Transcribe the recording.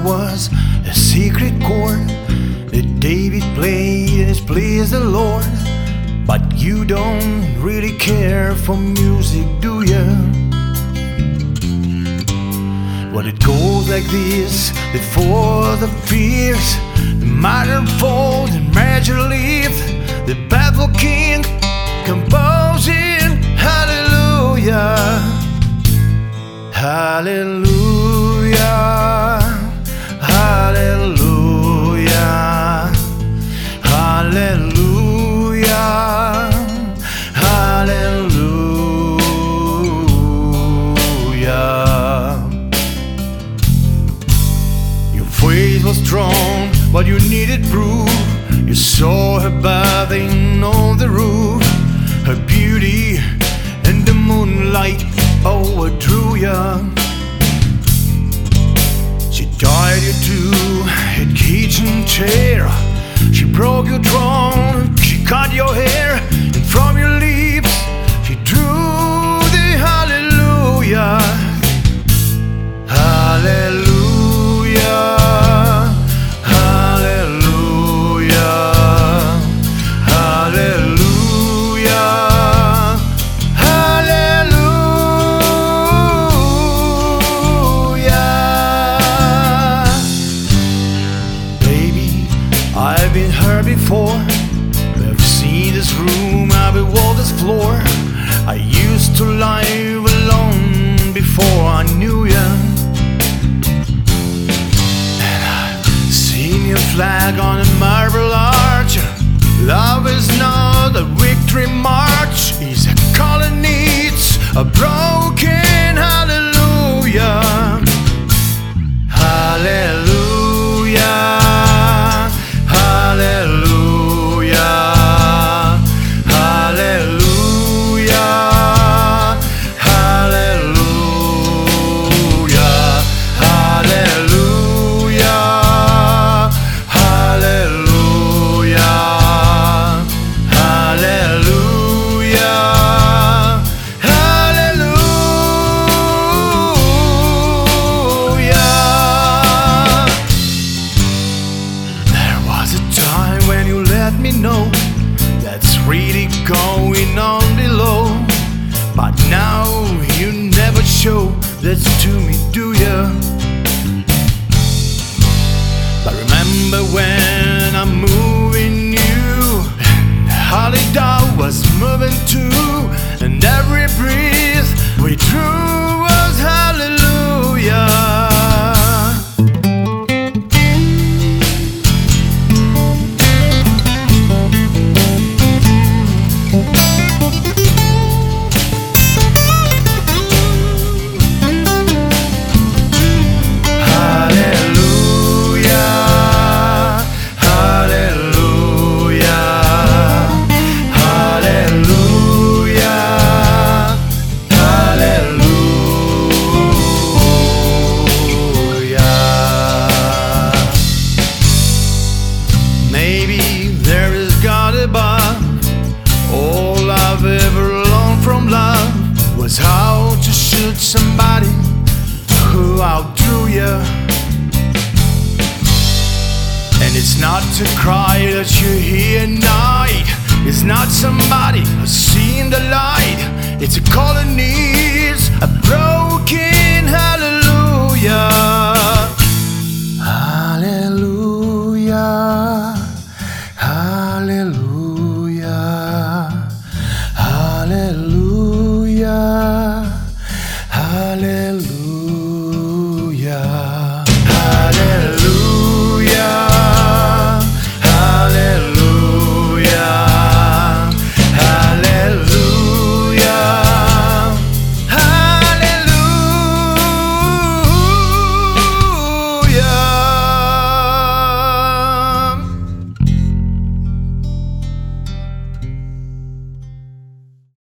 was a secret chord that David played and it pleased the Lord. But you don't really care for music, do you? Well, it goes like this: before the fears, the minor fall, the major lift, the battle king composing hallelujah, hallelujah, hallelujah, hallelujah, hallelujah. Your faith was strong, but you needed proof. You saw her bathing on the roof, her beauty and the moonlight overdrew ya. She tied you to a kitchen chair, she broke your throne, she cut your hair, and from your lips she drew the hallelujah, hallelujah, hallelujah, hallelujah, hallelujah. Baby, I've been hurt before. I've seen this room, I've walked this floor. I used to live alone before I knew ya. And I've seen your flag on a marble arch. Love is not a victory march, it's a call that needs a broken hallelujah, hallelujah, hallelujah, hallelujah, hallelujah, hallelujah, hallelujah, hallelujah, hallelujah. There was a time when you let me know that's really going on below, but now you never show that to me, do ya? But remember when I'm moving you, and Holly Dow was moving too, and every breath we drew was hallelujah. Maybe there is God above. All I've ever learned from love was how to shoot somebody who outdrew you. And it's not to cry that you're here at night, it's not somebody who's seen the light, it's a call that needs a